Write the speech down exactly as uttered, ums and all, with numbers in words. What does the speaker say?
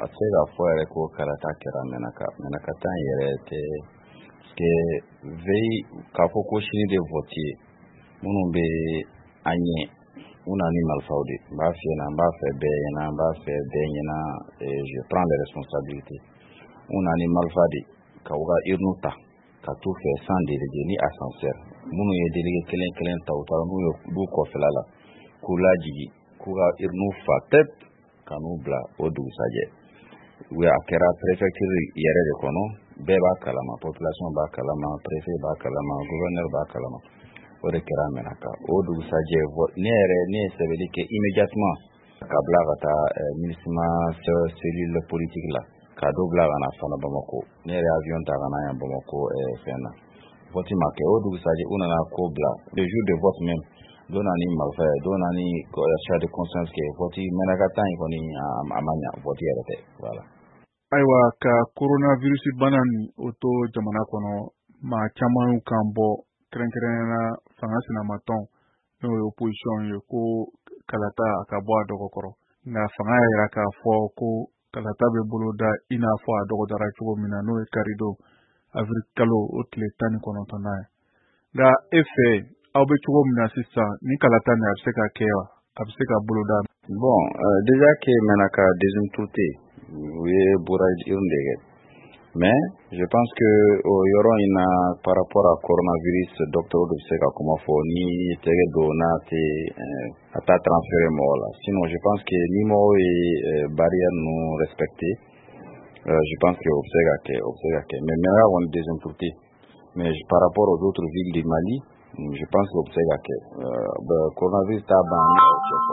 se ka fɔ yɛrɛ ko kalata kɛra Menaka Menaka ta in yɛrɛ tɛ parce que veille k'a fɔ ko sini de vote ye minnu bɛ an ɲɛ u na ni marifaw de n b'a f'i ɲɛna n b'a fɛ bɛɛ ɲɛna n b'a fɛ bɛɛ ɲɛna je prends les responsabilités u na ni marifa de ka u ka urne ta ka t'u fɛ sans délégué ni ascenseur minnu ye délégué kelen kelen ta u taara n'u ye du kɔfɛla la k'u lajigi k'u ka urne fa tɛp ka n'u bila o dugusajɛ u a kɛra préfecture yɛrɛ de kɔnɔ bɛɛ b'a kalama population b'a kalama préfet b'a kalama gouverneur b'a kalama o de kɛra Menaka o dugusajɛ ne yɛrɛ ne ye sɛbɛnni kɛ immédiatement ka bila ka taa ministère cellule politique la ka dɔ bila ka na fana Bamako ne yɛrɛ avion ta ka na yan Bamako fɛn na vote ma kɛ o dugusajɛ u nana ko bila le jour de vote même dɔ nana ni marifa ye dɔ nana ni achat de conscience kɛ vote Menaka ta in kɔni a ma ɲa vote yɛrɛ tɛ voilà. Ayiwa ka coronavirus bana ni o to jamana kɔnɔ maa caman y'u kan bɔ kɛrɛnkɛrɛnnenya fanga sinamatɔn n'o ye opposition ye ko kalata a ka bɔ a dɔgɔ kɔrɔ nka fanga y'a jira k'a fɔ ko kalata bɛ bolo da i n'a fɔ a dɔgɔdara cogo min na n'o ye karido avril kalo o tile tan ni kɔnɔntɔnnan ye nka e fɛ aw bɛ cogo min na sisan ni kalata nin a bɛ se ka kɛ wa a bɛ se ka bolo da. Bon euh, déjà que Menaka deuxième tour tɛ u ye bɔra urne de kɛ mais je pense que o yɔrɔ in na par rapport à coronavirus docteur de bɛ se ka kuma fɔ ni tɛgɛ don n'a tɛ a t'a transférer mɔgɔ la sinon je pense que ni mɔgɔw ye barrière ninnu respecter euh, je pense que o bɛ se ka kɛ o bɛ se ka kɛ mais Menaka kɔni deuxième tour tɛ mais par rapport aux autres villes du Mali je pense que o bɛ se ka kɛ coronavirus t'a ban ni aw cɛ.